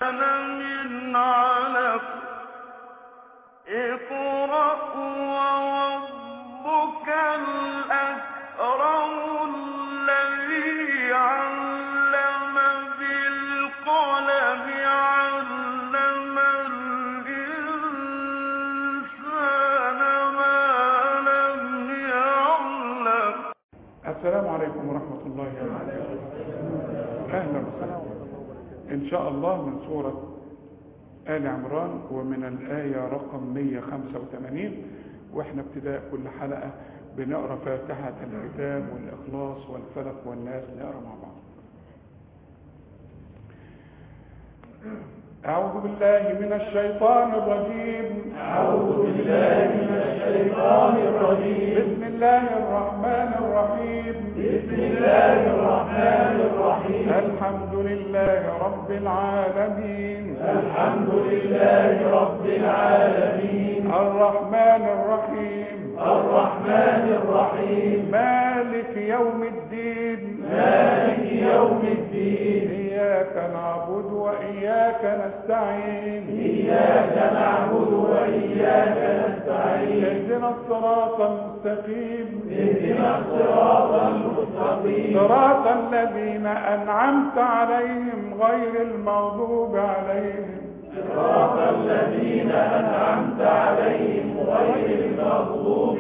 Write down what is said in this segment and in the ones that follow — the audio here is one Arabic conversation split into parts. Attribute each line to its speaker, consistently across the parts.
Speaker 1: من علق اقرأ وربك الأكرم الذي علم بالقلم علم الإنسان ما لم يعلم.
Speaker 2: السلام عليكم ورحمة الله وبركاته. أهلا وسهلا إن شاء الله من سورة آل عمران ومن الآية رقم 185. وإحنا ابتداء كل حلقة بنقرأ فاتحة الكتاب والإخلاص والفلق والناس، نقرأ مع بعض. أعوذ بالله من الشيطان الرجيم.
Speaker 3: أعوذ بالله من الشيطان الرجيم.
Speaker 2: بسم الله الرحمن الرحيم.
Speaker 3: بسم الله الرحمن الرحيم.
Speaker 2: الحمد لله رب العالمين.
Speaker 3: الحمد لله رب العالمين.
Speaker 2: الرحمن الرحيم.
Speaker 3: الرحمن الرحيم.
Speaker 2: مالك يوم الدين.
Speaker 3: مالك يوم الدين.
Speaker 2: إياك نعبد وإياك نستعين.
Speaker 3: إياك نعبد وإياك نستعين.
Speaker 2: اهدنا الصراط المستقيم.
Speaker 3: اهدنا الصراط المستقيم.
Speaker 2: صراط الذين أنعمت عليهم غير المغضوب عليهم.
Speaker 3: صراط الذين أنعمت عليهم غير المغضوب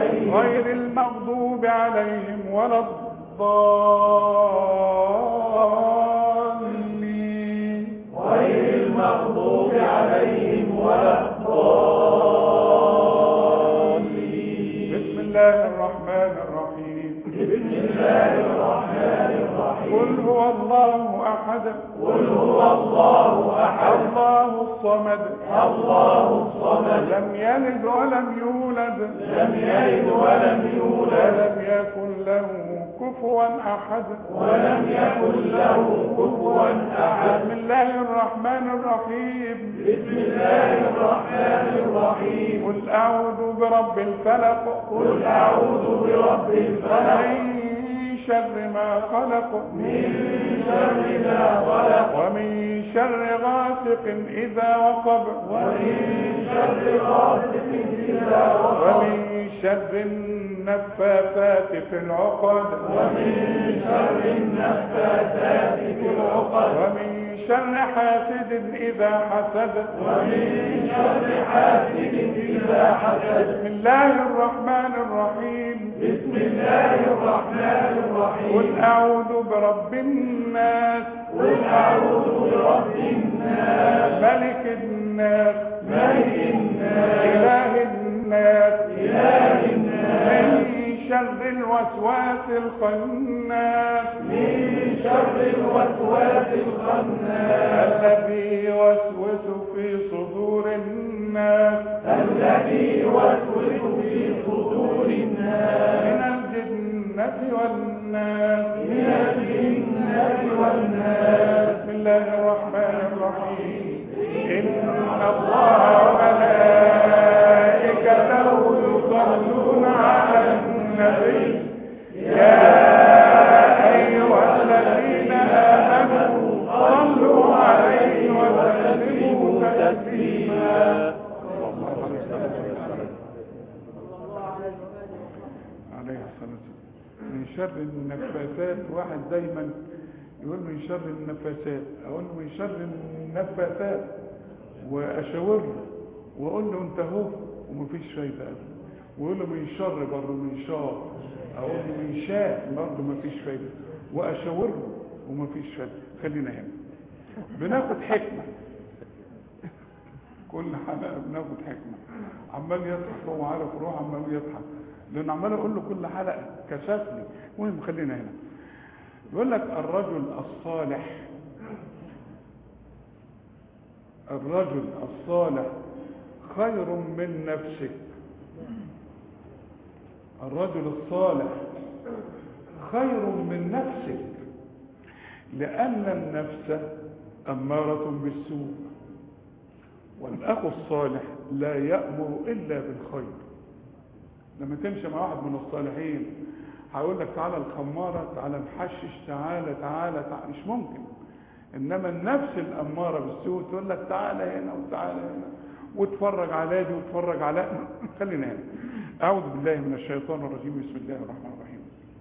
Speaker 3: عليهم
Speaker 2: ولا الضالين.
Speaker 3: غير المغضوب عليهم ولا الضالين.
Speaker 2: بسم الله الرحمن الرحيم.
Speaker 3: بسم الله الرحمن الرحيم.
Speaker 2: قل هو الله أحد.
Speaker 3: قل هو الله أحد.
Speaker 2: الله الصمد.
Speaker 3: الله الصمد.
Speaker 2: لم يلد ولم يولد.
Speaker 3: لم يلد ولم يولد.
Speaker 2: ولم يكن له كفوا أحد.
Speaker 3: ولم يكن له كفوا أحد.
Speaker 2: بسم الله الرحمن الرحيم.
Speaker 3: بسم الله الرحمن الرحيم.
Speaker 2: قل أعوذ برب الفلق.
Speaker 3: قل أعوذ برب الفلق.
Speaker 2: من شر ما خلق.
Speaker 3: من شر ما خلق.
Speaker 2: ومن شر غاسق إذا وقب.
Speaker 3: ومن شر غاسق إذا وقب.
Speaker 2: ومن شر النفاثات في العقد.
Speaker 3: ومن شر النفاثات في العقد.
Speaker 2: ومن شر حاسد إذا حسد.
Speaker 3: ومن شر حاسد إذا حسد.
Speaker 2: بسم الله الرحمن الرحيم.
Speaker 3: بسم الله الرحمن الرحيم.
Speaker 2: قل أعوذ برب الناس.
Speaker 3: قل أعوذ برب الناس.
Speaker 2: ملك الناس.
Speaker 3: ملك الناس.
Speaker 2: إله الناس.
Speaker 3: إله الناس.
Speaker 2: من شر الوسواس الخناس.
Speaker 3: من شر الوسواس الخناس.
Speaker 2: الذي يوسوس في صدور الناس.
Speaker 3: الذي يوسوس في صدور الناس.
Speaker 2: من الجنة والناس.
Speaker 3: من الجنة والناس.
Speaker 2: بسم الله الرحمن الرحيم. إن الله وملائكته يصلون على النبي يا أيها الذين آمنوا صلوا عليه وسلموا تسليما. عليه الصلاة والسلام. من شر النفاثات. واحد دايما يقول من شر النفاثات، اقول له من شر النفاثات واشاوره واقول له انت اهو ومفيش فايده ابدا. ويقول له من شر برضه من شار، اقول له من شاء برضه مفيش فايده، واشاوره ومفيش فايده. خلينا هنا بناخد حكمه، كل حلقه بناخد حكمه. عمال يضحك هو عارف روح، عمال يضحك لان عمال اقول له كل حلقه كشفني. المهم خلينا هنا. يقول لك الرجل الصالح خير من نفسك. الرجل الصالح خير من نفسك، لأن النفس أمارة بالسوء، والأخ الصالح لا يأمر إلا بالخير. لما تمشي مع واحد من الصالحين هيقول لك تعالى الخمارة، تعالى نحشش، تعالى تعالى تعالى، مش ممكن. انما النفس الاماره بالسوء تقول لك تعالى هنا وتعالى هنا واتفرج على دي واتفرج على خلينا هنا. اعوذ بالله من الشيطان الرجيم. بسم الله الرحمن الرحيم.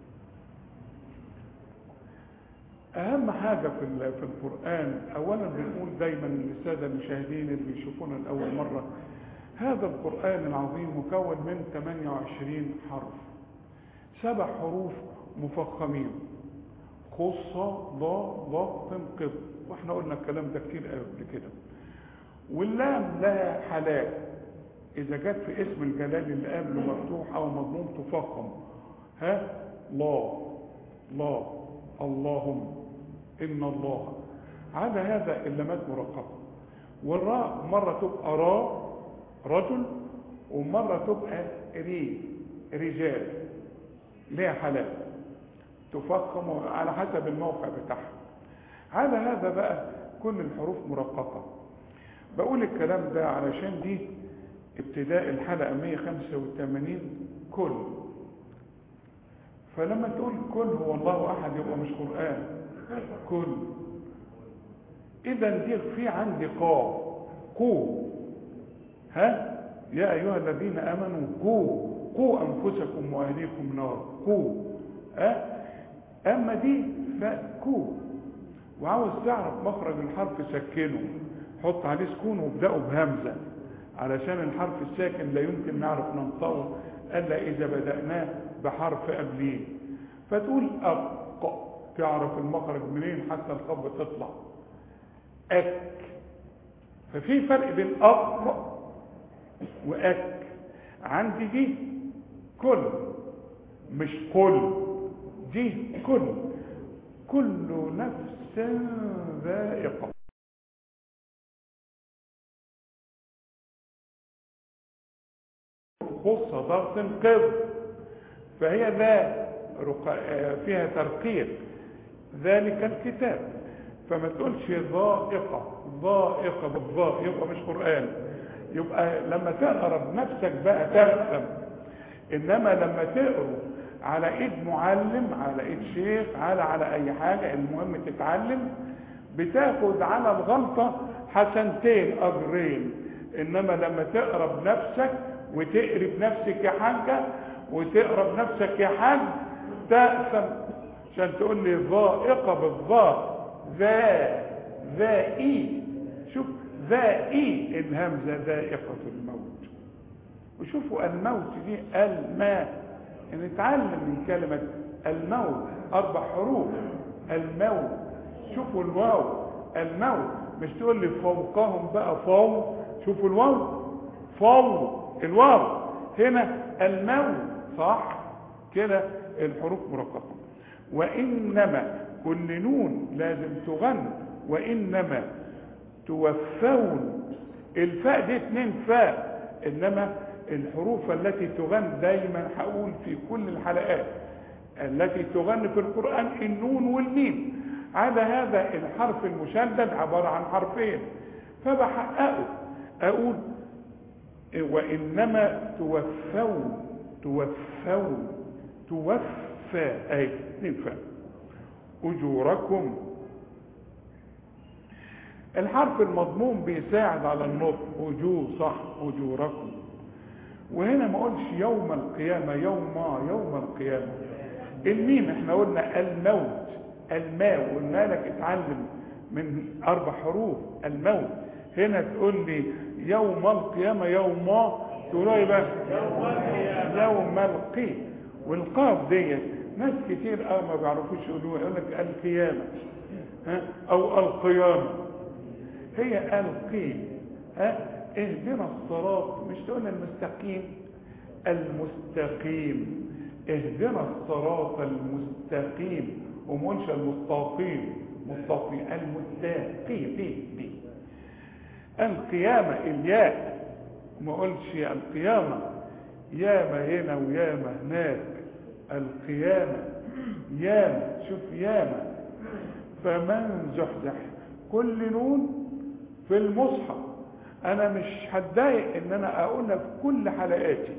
Speaker 2: اهم حاجه في القران اولا بنقول دايما للساده المشاهدين اللي بيشوفونا لاول مره، هذا القران العظيم مكون من 28 حرف، 7 حروف مفخمين، خصة ضاء ضاء تنقض، واحنا قلنا الكلام ده كتير قبل كده. واللام لها حالات، اذا جت في اسم الجلال اللي قبله مفتوح او مضموم تفخم، ها لا لا اللهم ان الله. على هذا اللامات مرققه. والراء مره تبقى را رجل ومره تبقى ري رجال، ليها حالات تفخم على حسب الموقع بتاعها. على هذا بقى كل الحروف مرققه. بقول الكلام ده علشان دي ابتداء الحلقه 185 كل. فلما تقول كل هو الله احد يبقى مش قران. كل اذا دي في عندي قاف قو، ها يا ايها الذين امنوا قوا انفسكم واهليكم نار قوا، اما دي فكو. وعاوز تعرف مخرج الحرف سكنه، حط عليه سكون وابدأه بهمزه علشان الحرف الساكن لا يمكن نعرف ننطقه الا اذا بدأناه بحرف قبليه. فتقول أق، تعرف المخرج منين حتى الخط تطلع أك. ففي فرق بين أق وأك. عندي دي كل مش كل، دي كل نفس ذائقة. خص ضغط قض، فهي ذا فيها ترقيق، ذلك الكتاب. فما تقولش ضائقة بالضاء يبقى مش قرآن. يبقى لما تقرا بنفسك بقى تفهم، انما لما تقرا على ايد معلم، على ايد شيخ، على اي حاجه، المهم تتعلم، بتاخد على الغلطه حسنتين اجرين. انما لما تقرا بنفسك وتقري بنفسك يا حاجه وتقرا بنفسك يا حاج تأثم. عشان تقول لي ضائقه بالضاء ذائي، شوف ذائي الهمزه ذائقه الموت. وشوفوا الموت دي الماء، نتعلم من كلمة الموت 4 حروف. الموت، شوفوا الواو الموت، مش تقول لي فوقهم بقى فوق، شوفوا الواو فوق الواو هنا الموت صح كده. الحروف مرققة. وإنما كل نون لازم تغن. وإنما توفون، الفاء دي 2 فاء، إنما الحروف التي تغن دايما هقول في كل الحلقات التي تغن في القرآن النون والميم. على هذا الحرف المشدد عبارة عن حرفين، فبحققه اقول وإنما توفى اي 2 فاء اجوركم. الحرف المضموم بيساعد على النطق، وجوه صح اجوركم. وهنا ما قلش يوم القيامة، يوم القيامة. الميم احنا قلنا الموت الماء، قلنا لك اتعلم من 4 حروف الموت. هنا تقول لي يوم القيامة تقول ايه بقى يوم القي. والقاف ديت ناس كتير ما بيعرفوش يقولوها، يقول لك القيامة او القيامة، هي القي. اهدنا الصراط، مش تقول المستقيم. اهدنا الصراط المستقيم، ومنشى المستقيم المستقيم دي القيامة الياء، ما قلش القيامة ياما هنا وياما هناك. القيامة ياما، شوف ياما. فمن زحزح، كل نون في المصحف. انا مش هتضايق ان انا اقولها في كل حلقاتي.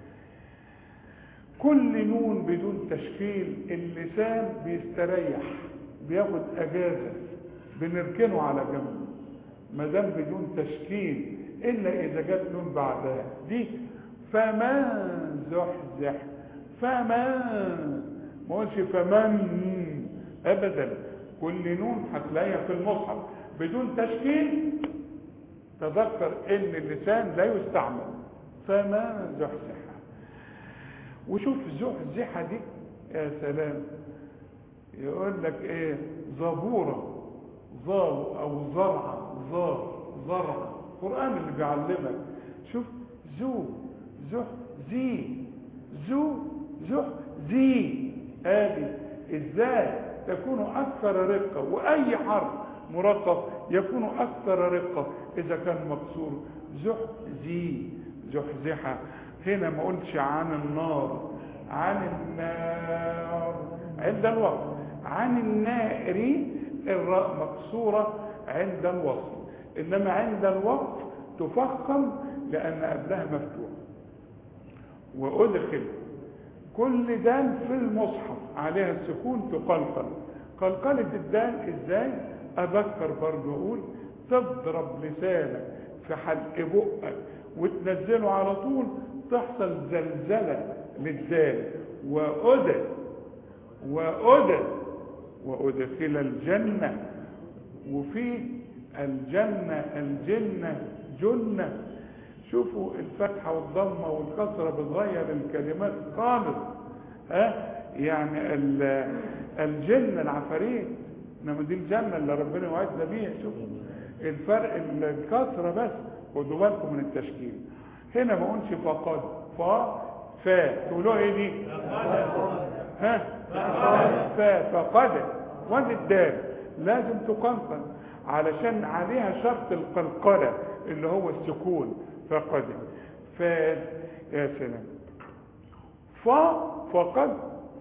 Speaker 2: كل نون بدون تشكيل اللسان بيستريح، بياخد اجازة بنركنه على جنب ما دام بدون تشكيل، الا اذا جت نون بعدها دي. فمن زحزح، فمن، ما قلش فمن ابدا. كل نون هتلاقيها في المصحف بدون تشكيل تذكر ان اللسان لا يستعمل. فما زحزحها. وشوف زحزحها دي يا سلام، يقول لك ايه؟ زبورة، زار او زرعة، زرعة. القرآن اللي بيعلمك. شوف زو، زح، زي، زو، زح، زي. ادي ازاي تكون اكثر رقة، واي حرف مرقق يكون اكثر رقة اذا كان مكسور. زح، زي، زحزحة. هنا ما قلتش عن النار، عن النار عند الوصل. عن النار الراء مكسورة عند الوصل، انما عند الوقف تفخم لان قبلها مفتوح. وادخل كل دال في المصحف عليها السكون تقلقل. قلقلة الدال ازاي؟ اذكر برضه اقول تضرب لسانك في حلق بقك وتنزله على طول، تحصل زلزلة للدال. وأدخل الجنة. وفي الجنة الجنة جنة. شوفوا الفتحة والضمة والكسرة بتغير الكلمات خالص. يعني الجنة العفاريت، انما دي الجنة اللي ربنا وعدنا بيها. شوفوا الفرق، الكسرة بس. خدوا بالكم من التشكيل. هنا ما قلش فقد، فا تقولوا ايه دي؟ فقد. وادي الدال لازم تقنقن علشان عليها شرط القلقلة اللي هو السكون. فقد، يا سلام. فقد،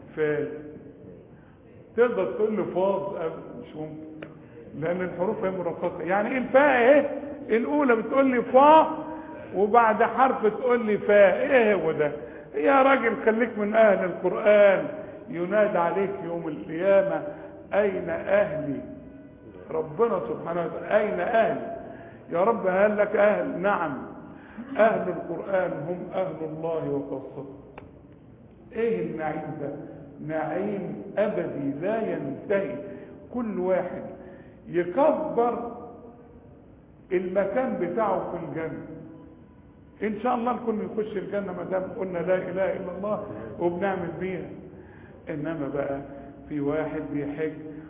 Speaker 2: تقدر تقول له فاض، مش ممكن لان الحروف هي مرققه. يعني الفاء ايه الاولى بتقول لي فا وبعد حرف تقول لي فاء، ايه هو ده؟ يا راجل خليك من اهل القرآن. ينادى عليك يوم القيامة اين اهلي؟ ربنا سبحانه وتعالى اين اهلي؟ يا رب هل لك اهل؟ نعم، اهل القرآن هم اهل الله وخاصته. ايه النعيم ده؟ نعيم ابدي لا ينتهي. كل واحد يكبر المكان بتاعه في الجنة. ان شاء الله الكل يخش الجنة ما دام قلنا لا اله الا الله وبنعمل بيها. انما بقى في واحد بيحج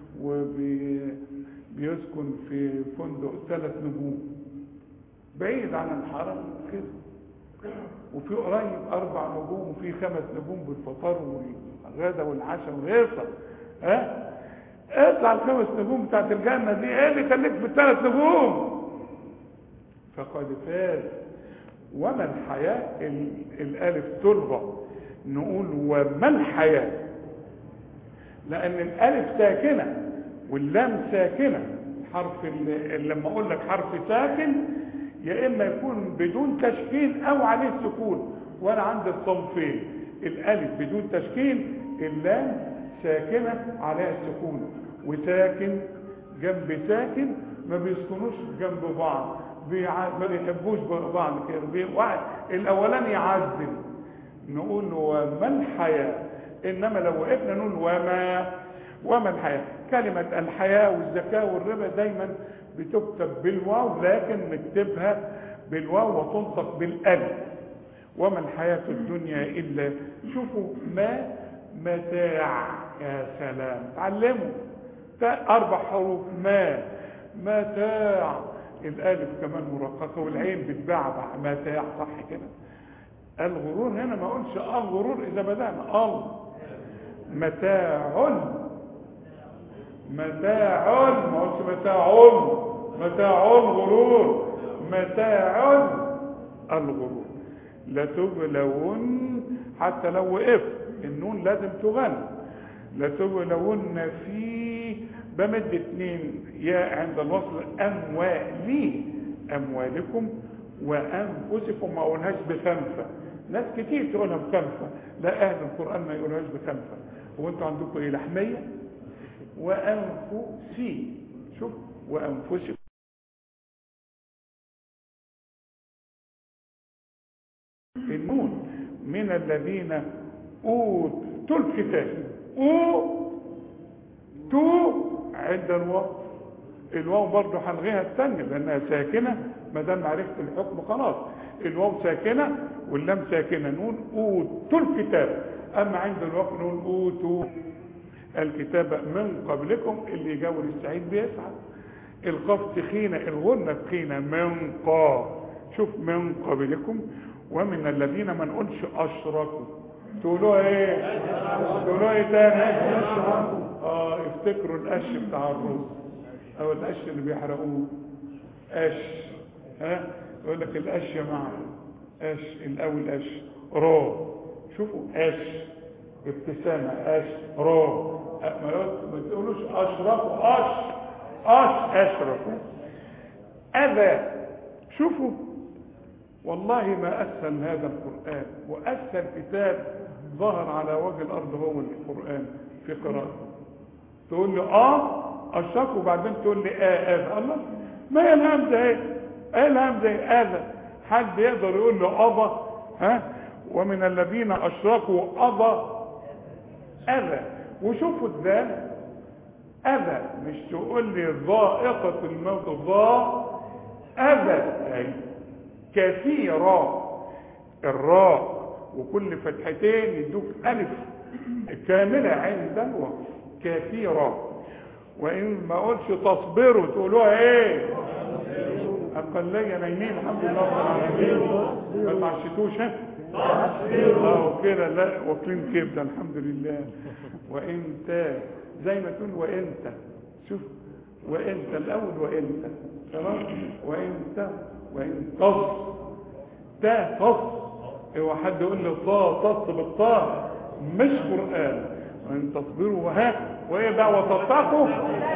Speaker 2: وبيسكن في فندق 3 نجوم بعيد عن الحرم كده، وفي قريب 4 نجوم، وفي 5 نجوم بالفطار والغدا والعشاء والهيصه. اطلع ال5 نجوم بتاعت الجنه دي، ايه اللي خليك ب3 نجوم؟ فقد فاز. وما الحياه، الالف تلغى، نقول وما الحياه، لان الالف ساكنه واللام ساكنه. حرف لما اقول لك حرف ساكن يا اما يكون بدون تشكيل او عليه سكون، وانا عندي الصنفين، الالف بدون تشكيل، اللام ساكنه عليها السكون. وساكن جنب ساكن ما بيسكنوش جنب بعض، ما بيحبوش بعض كده. واحد الاولاني يعزل نقول وما الحياه، انما لو وقفنا نقول وما الحياه. كلمه الحياه والزكاه والربا دايما بتكتب بالواو، لكن نكتبها بالواو وتنطق بالالف. وما الحياه الدنيا الا، شوفوا ما متاع. يا سلام، تعلموا 4 حروف ما متاع. الالف كمان مرققه والعين بتبعبع. متاع صح كده. الغرور هنا ما اقولش الغرور اذا بدانا متاع، ما قلتش متاع الغرور، متاع الغرور. لتبلون، حتى لو وقف النون لازم تغنى. لتبلون في، بمد 2 يا عند الوصل، اموالكم وانفسكم. ما اقولهاش بخنفه. ناس كتير تقولها بخنفه، لا، اهل القران ما يقولهاش بخنفه. هو انتوا عندكم ايه؟ لحميه. وانفسي، شوف وأنفسكم. النون من الذين أوتوا الكتاب، أوتوا عند الواو برضه هلغيها الثانية لأنها ساكنة، ما دام عرفت الحكم خلاص. الواو ساكنة واللام ساكنة، نقول أوتوا الكتاب. أما عند الواو نقول أوتوا الكتاب من قبلكم، اللي يجاور السعيد بيسعد. القاف تخينة، الغنة تخينة، من شوف من قبلكم. ومن الذين ما نقولش أشركوا، تقولوا ايه؟ تقولوا ايه تاني؟ افتكروا القش بتاع الرز او القش اللي بيحرقوه، قش. يقول لك القش يا معه، قش الاول، قش شوفوا قش ابتسامه، قش ما تقولوش اشرفوا، اشرفوا. اذى، شوفوا والله ما اسهل هذا القران، واسهل كتاب ظهر على وجه الارض هو القران في قراءته. تقول لي اشركوا وبعدين تقول لي اذى، الله ما هي الهمزه ايه الهمزه اذى؟ حد يقدر يقول له ابى؟ ومن الذين اشركوا اذى. وشوفوا الذال اذى، مش تقول لي ضائقه الموت، اذى كثيرا. الراء وكل فتحتين يدوك الف كامله عند الوقف، كثيرا. وان ما قلتش تصبروا تقولوها ايه؟ اقليه نايمين الحمد لله رب العالمين، ما تعشتوش كده، لا واكلين كبده الحمد لله. وانت زي ما تقول وانت، شوف وانت الاول، وانت تمام، وانت وان تص هو حد يقول لي تص بالطاء مش قران. وان تصبروا وايه دعوه تتقوا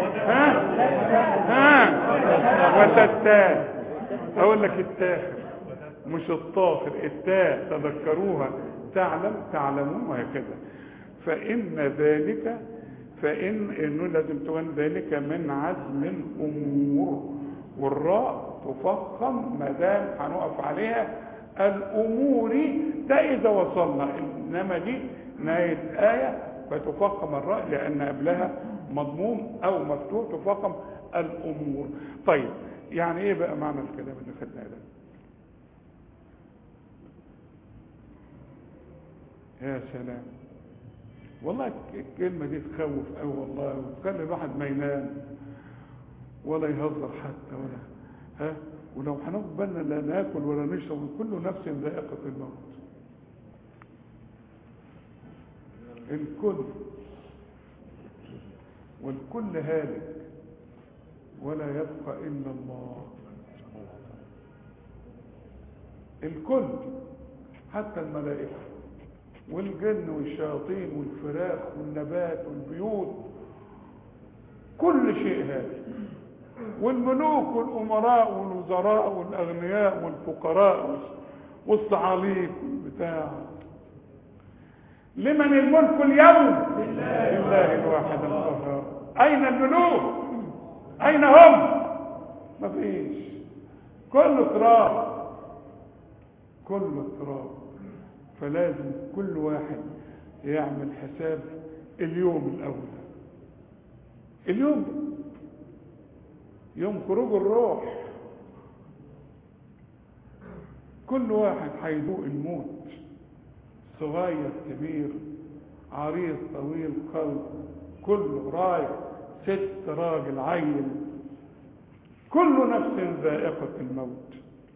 Speaker 2: وتتاه، اقول لك التاخر مش الطاخر، التاء تذكروها، تعلمون وهكذا. فان ذلك، انه لازم تكون ذلك من عزم الامور، والراء تفخم ما دام هنقف عليها الامور ده اذا وصلنا، انما دي نهايه ايه فتفخم الراء لان قبلها مضموم او مفتوح، تفخم الامور. طيب يعني ايه بقى معنى الكلام اللي خدناه ده؟ يا سلام والله الكلمه دي تخوف قوي والله، وتخلي الواحد ما ينام ولا يهزر حتى ولا ولو هناخد بالنا لا ناكل ولا نشرب، كل نفس ذائقه الموت. الكل والكل هالك ولا يبقى الا الله. الكل حتى الملائكه والجن والشياطين والفراخ والنبات والبيوت، كل شيء هالك. والملوك والامراء والوزراء والاغنياء والفقراء والصعاليك بتاع. لمن الملك اليوم؟ لله الواحد القهار. اين الملوك؟ اين هم؟ مفيش، كله تراب، كله تراب. فلازم كل واحد يعمل حساب اليوم الاول، اليوم يوم خروج الروح. كل واحد هيذوق الموت، صغير كبير، عريض طويل قلب، كله رايح، ست راجل عيل، كل نفس ذائقة الموت.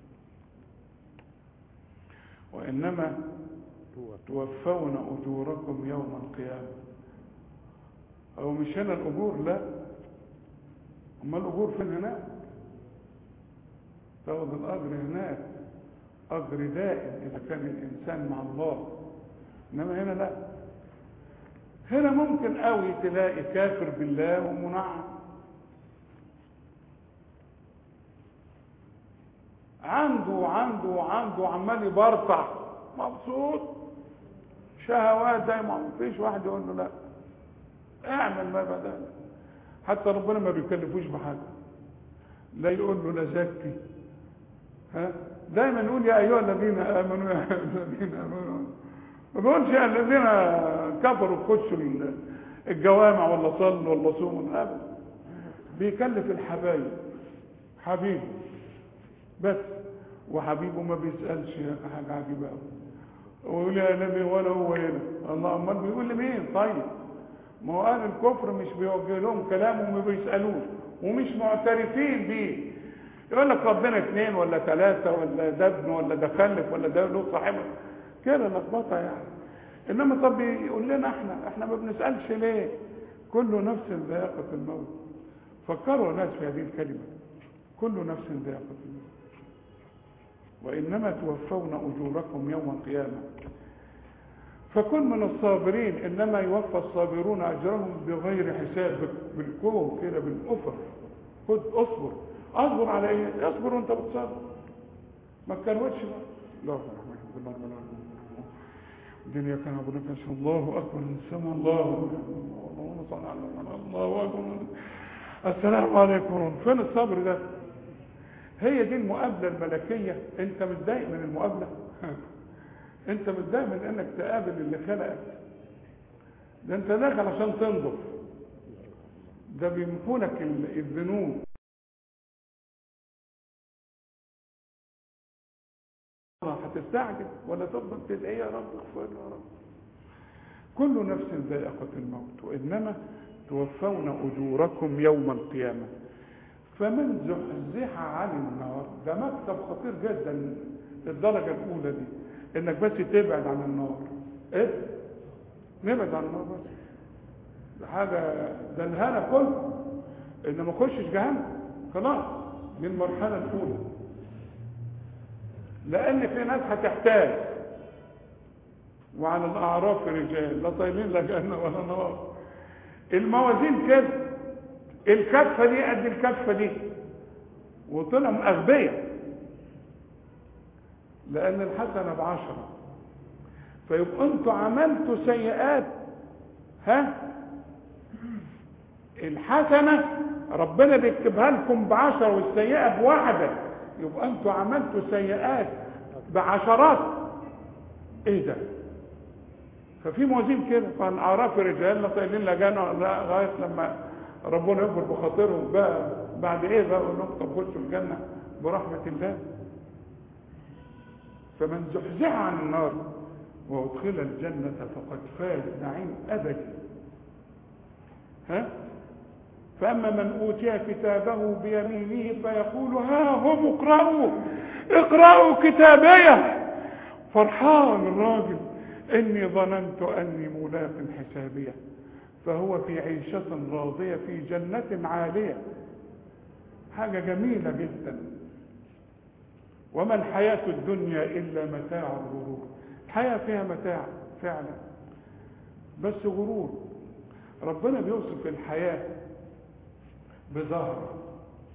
Speaker 2: وإنما توفون أجوركم يوم القيامة. أو مش هنا الأجور، لا، أما الأجور فين؟ هناك تاخد الأجر هناك، أجر دائم إذا كان الإنسان مع الله. إنما هنا لا، هنا ممكن قوي تلاقي كافر بالله ومنعم، عنده عمال يبرطع مبسوط، شهوات زي ما فيش واحد يقول له لا اعمل ما بدأ. حتى ربنا ما بيكلفوش بحاجه، لا يقول له لا زكي. دايما يقول يا ايها الذين امنوا يا ايها الذين امنوا، ما بيقولش يا الذين كفروا خشوا الجوامع ولا صلوا ولا صوموا ابدا. بيكلف الحبايب حبيبه بس، وحبيبه ما بيسالش حاجه عجيبه قوي، ويقول يا نبي ولا هو هنا. الله امال بيقول لمين؟ طيب ما هو اهل الكفر مش بيوجه لهم كلام وما بيسالوش ومش معترفين بيه. يقول لك ربنا 2 ولا 3 ولا ده ابن ولا ده خلف ولا ده له صاحبه كده لخبطه يعني. انما طب يقول لنا احنا ما بنسالش ليه؟ كل نفس ذائقه الموت. فكروا الناس في هذه الكلمه، كل نفس ذائقه الموت وانما توفون اجوركم يوم القيامه. فكن من الصابرين، انما يوفى الصابرون اجرهم بغير حساب، بالكوم كده بالافر. خد اصبر على ايه؟ اصبر وانت بتصبر، ما تكروتش بقى. لا الحمد لله رب العالمين. الدنيا كان ابو لك ان شاء الله اكبر من السماء. اللهم صل على محمد. الله اكبر. السلام عليكم. فين الصبر ده؟ هي دي المقابله الملكيه. انت متضايق من المقابله؟ انت متضايق من انك تقابل اللي خلقك؟ ده انت داخل عشان تنظف، ده بيمحولك الذنوب. هتستعجل ولا تفضل تدعي يا رب اغفر يا رب؟ كل نفس ذائقة الموت وإنما توفون أجوركم يوم القيامة. فمن زحزح عن النار، ده مكسب خطير جدا الدرجة الأولى دي، إنك بس تبعد عن النار. نبعد عن النار بس، ده حاجة، ده الهنا كله إن ما اخشش جهنم خلاص. دي المرحلة الأولى، لأن في ناس هتحتاج، وعلى الأعراف رجال لا طايلين لا جنة ولا نار. الموازين كده، الكفة دي قد الكفة دي، وطلعوا أغبياء، لأن الحسنة ب10. فيبقى أنتوا عملتوا سيئات، الحسنة ربنا بيكتبها لكم ب10 والسيئة ب1، يبقى أنتوا عملتوا سيئات ب10. إيه ده؟ ففي موازين كده. فالأعراف رجال لا طايلين لا جنة لغاية لما ربنا يكبر بخاطرهم بقى. بعد إيه بقى؟ يقول لهم طب خشوا الجنة برحمة الله. فمن زحزح عن النار وادخل الجنة فقد فاز نعيم أبدي. فأما من أوتي كتابه بيمينه فيقول ها هم اقرأوا كتابيه. فرحان الراجل، إني ظننت أني ملاق حسابيه. فهو في عيشة راضية في جنة عالية. حاجة جميلة جدا. وما الحياة الدنيا إلا متاع الغرور. الحياة فيها متاع فعلا بس غرور. ربنا بيوصف الحياة بزهرة،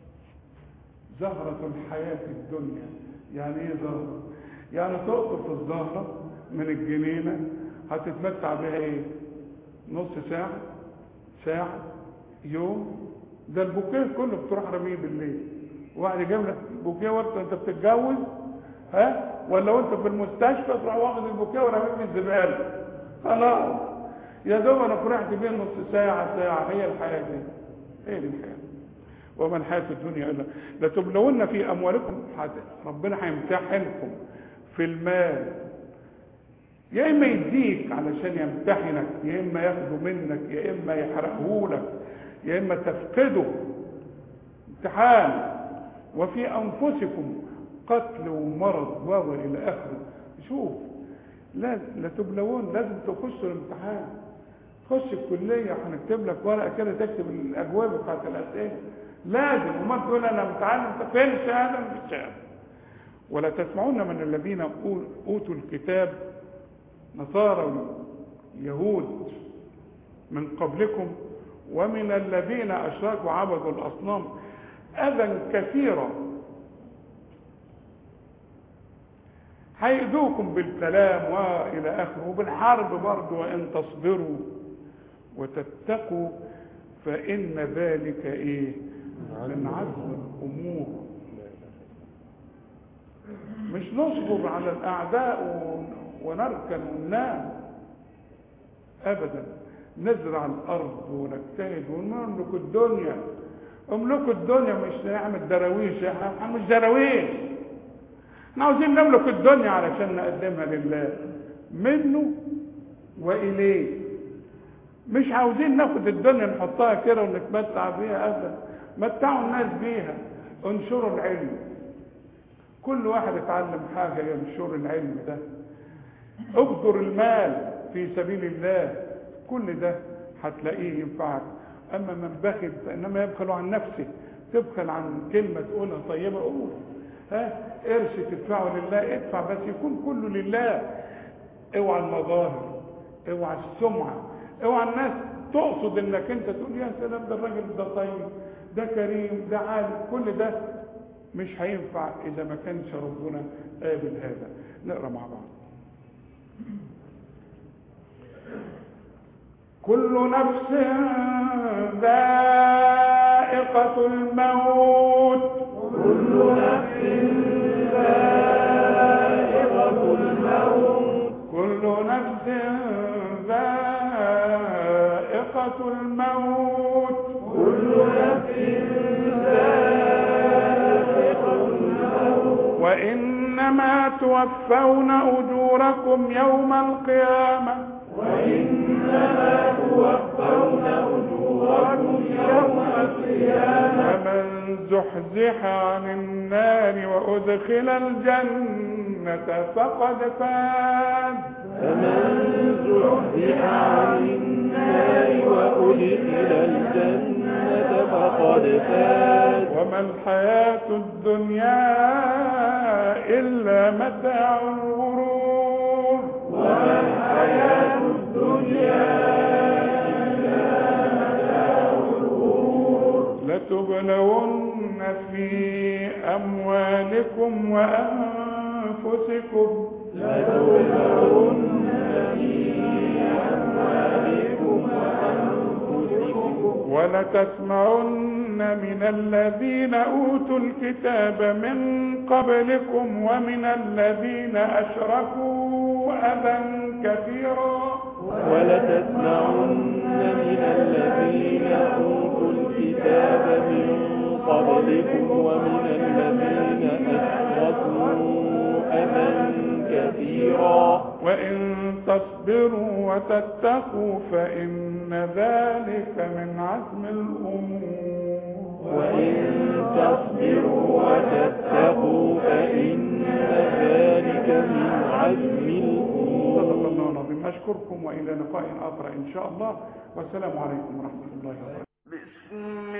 Speaker 2: زهرة الحياة الدنيا. يعني ايه زهرة؟ يعني تقطف الزهرة من الجنينة هتتمتع بها ايه؟ نص ساعة، ساعة، يوم. ده البوكيه كله بتروح رميه بالليل، وبعد يجيب لك بوكيه وانت بتتجوز، ولا وانت في المستشفى تروح واخد البوكيه ورميه في الزبالة. خلاص يا دوب انا فرحت بيه نص ساعة، ساعة. هي الحياة دي، هي دي الحياة. وما الحياة الدنيا إلا لتبلون في أموالكم. ربنا هيمتحنكم في المال، يا إما يديك علشان يمتحنك، يا إما ياخده منك، يا إما يحرقه لك، يا إما تفقده. امتحان. وفي أنفسكم قتل ومرض وإلى آخره. شوف، لتبلون، لازم تخشوا الامتحان. تخش الكلية هنكتب لك ورقة كده تكتب الأجوبة بتاعت الأسئلة، لازم. وما تقول أنا متعلم، فين الشهادة؟ مش الشهادة. ولا تسمعون من الذين أوتوا الكتاب، نصارى يهود من قبلكم ومن الذين أشركوا عبدوا الأصنام أذى كثيرا هيؤذوكم بالكلام وإلى آخره، وبالحرب برضه، وإن تصبروا وتتقوا فإن ذلك من عزم الأمور، مش نصبر على الأعداء ونركن وننام أبدا. نزرع الأرض ونجتهد ونملك الدنيا. املكوا الدنيا، مش نعمل دراويش، احنا مش دراويش، احنا عاوزين نملك الدنيا علشان نقدمها لله منه وإليه. مش عاوزين ناخد الدنيا نحطها كده ونتمتع بيها أبدا. متعوا الناس بيها، انشروا العلم، كل واحد يتعلم حاجة ينشر العلم ده. ابذر المال في سبيل الله، كل ده هتلاقيه ينفعك. اما من بخل فانما يبخل عن نفسه. تبخل عن كلمة تقولها طيبة، قول قرش تدفعه لله، ادفع، بس يكون كله لله. اوعى المظاهر، اوعى السمعة، اوعى الناس تقصد انك انت تقول يا سلام ده الراجل ده طيب، ده كريم، ده عالم. كل ده مش هينفع اذا ما كانش ربنا قابل هذا. نقرا مع بعض. كل نفس ذائقة الموت.
Speaker 3: كل نفس ذائقة الموت.
Speaker 2: كل نفس ذائقة الموت.
Speaker 3: كل نفس ذائقة الموت.
Speaker 2: وإنما توفون أجوركم يوم القيامة.
Speaker 3: وإنما توفون أجوركم يوم القيامة.
Speaker 2: فمن زحزح عن النار وأدخل الجنة فقد فاز.
Speaker 3: فمن زحزح عن النار وأدخل الجنة فقد فاز.
Speaker 2: وما الحياة الدنيا إلا متاع الغرور.
Speaker 3: وما الحياة الدنيا إلا متاع الغرور.
Speaker 2: لتبلون في أموالكم وأنفسكم.
Speaker 3: لتبلون في أموالكم وأنفسكم.
Speaker 2: ولتسمعن من الذين أوتوا الكتاب من قبلكم ومن الذين أشركوا أذى كثيرا.
Speaker 3: ولتسمعن من الذين أوتوا الكتاب من قبلكم ومن الذين أشركوا أذى كثيرا.
Speaker 2: وإن تصبروا وتتقوا فإن ذلك من عزم الأمور.
Speaker 3: وإن تصبروا وتتقوا فإن ذلك من عزم الأمور.
Speaker 2: صدق الله العظيم. أشكركم وإلى لقاء آخر إن شاء الله، والسلام عليكم ورحمة الله وبركاته.
Speaker 1: بسم